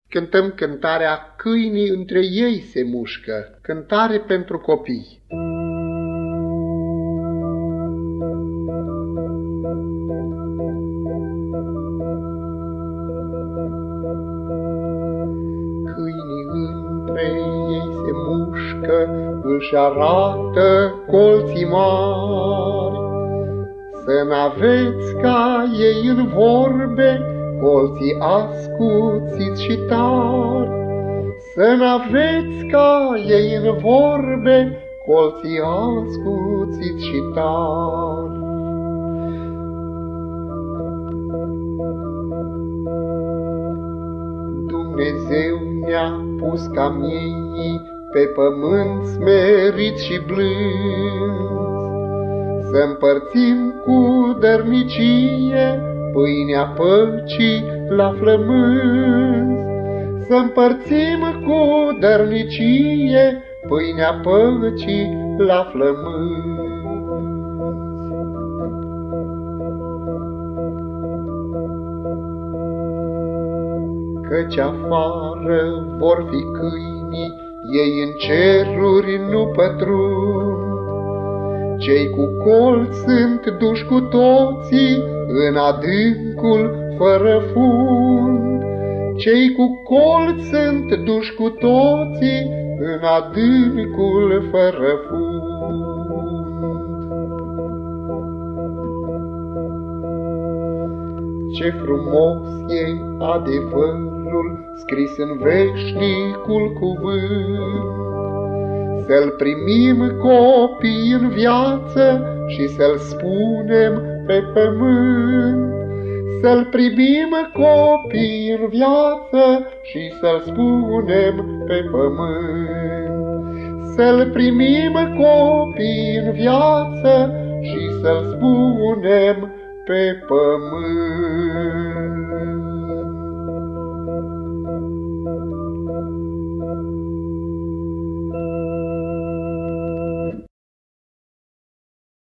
cântăm cântarea Câinii între ei se mușcă, cântare pentru copii. Câinii între ei se mușcă, își arată colții mari. Să n-aveți ca ei în vorbe, colții ascuțiți și tari. Să n-aveți ca ei în vorbe, colții ascuțiți și tari. Dumnezeu ne-a pus ca miei pe pământ smeriți și blânzi, să împărțim cu dărnicie pâinea păcii la flămânzi. Să împărțim cu dărnicie pâinea păcii la flămânzi. Căci afară vor fi câinii, ei în ceruri nu pătrund. Cei cu colți sunt duși cu toții în adâncul fără fund. Cei cu colți sunt duși cu toții în adâncul fără fund. Ce frumos e adevărul scris în veșnicul cuvânt, să-l primim copii în viață și să-l spunem pe pământ. Să-l primim copii în viață și să-l spunem pe pământ. Să-l primim copii în viață și să-l spunem pe pământ.